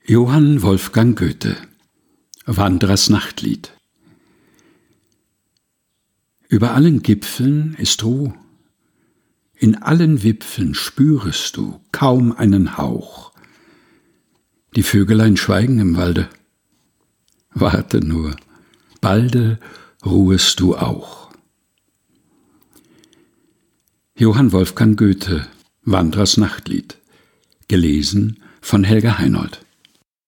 Johann Wolfgang Goethe: Wanderers Nachtlied. Über allen Gipfeln ist Ruh', in allen Wipfeln spürest du kaum einen Hauch. Die Vögelein schweigen im Walde. Warte nur, balde ruhest du auch. Johann Wolfgang Goethe: Wanderers Nachtlied. Gelesen von Helga Heinold.